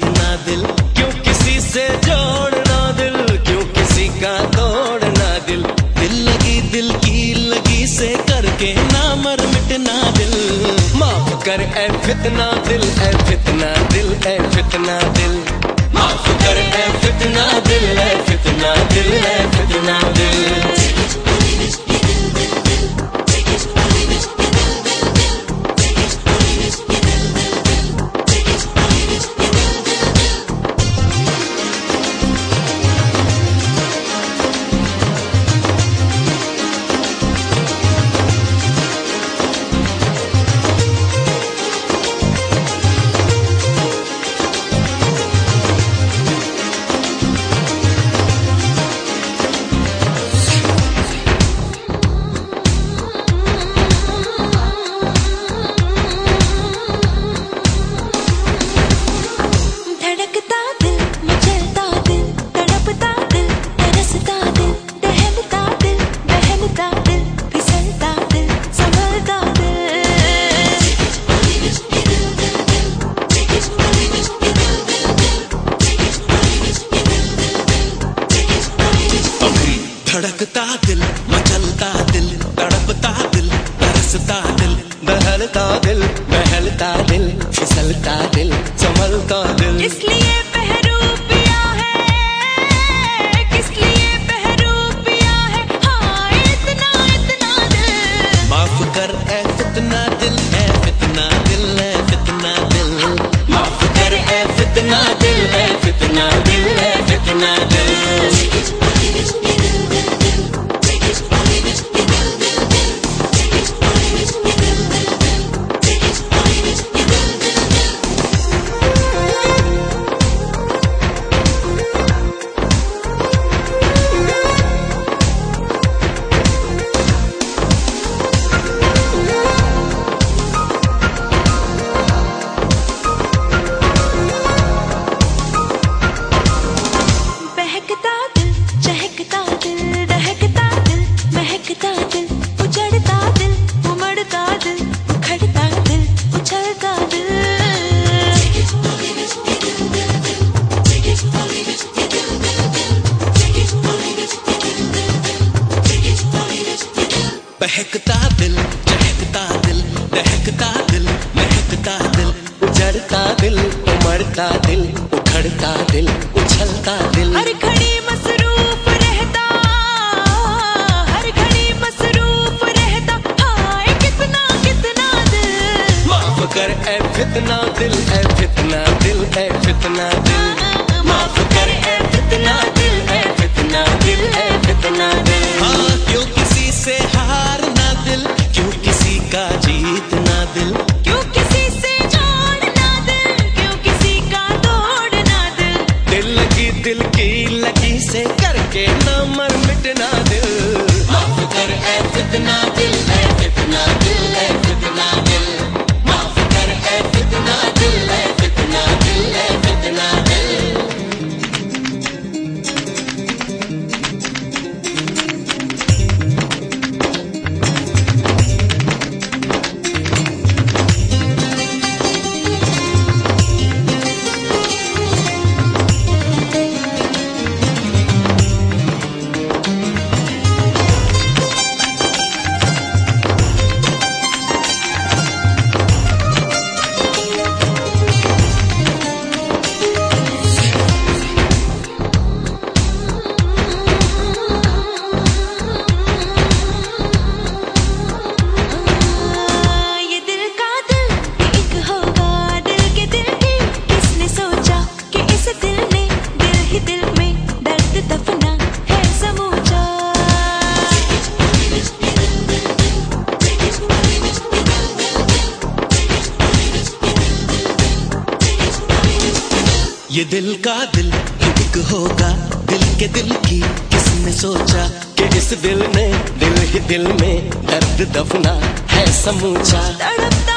जीतना दिल, क्यों किसी से जोड़ना दिल, क्यों किसी का तोड़ना दिल। दिल लगी दिल की लगी से करके ना मर मिटना दिल। माफ कर ऐ फितना दिल, ऐ फितना दिल, ऐ फितना दिल। माफ कर ऐ फितना दिल, ऐ फितना दिल, ऐ फितना दिल। धड़कता दिल, मचलता दिल, तड़पता दिल, तरसता दिल, बहलता दिल, बहलता दिल, फिसलता दिल, संभलता दिल। इसलिए पहरू पिया है, किस लिए पहरू पिया है, हाँ इतना इतना दिल। माफ कर ऐ फितना दिल, ऐ फितना दिल, ऐ फितना दिल। माफ कर ऐ फितना दिल, ऐ फितना दिल, ऐ फितना दिल। बहकता दिल, चहकता दिल, दहकता दिल, महकता दिल, उजड़ता दिल, उमड़ता दिल, उखड़ता दिल, उछलता दिल। हर घड़ी मसरूफ रहता, हर घड़ी मसरूफ रहता, हाय कितना कितना दिल। माफ कर ऐ फितना दिल, ऐ फितना दिल, ऐ फितना दिल। माफ कर ऐ फितना दिल, ऐ फितना दिल, ऐ फितना दिल। हाँ क्यों किसी से हारना दिल, क्यों किसी का जीतना दिल, क्यों किसी से जोड़ना दिल, क्यों किसी का तोड़ना दिल। दिल लगी दिल की लगी से करके ना मर मिटना दिल। माफ कर ऐ फितना दिल, ऐ फितना दिल, ऐ फितना दिल। माफ कर ऐ फितना दिल, ऐ फितना दिल, ऐ फितना दिल। ये दिल का दिल एक होगा, दिल के दिल की किसने सोचा कि इस दिल ने दिल ही दिल में दर्द दफना है समूचा। तड़पता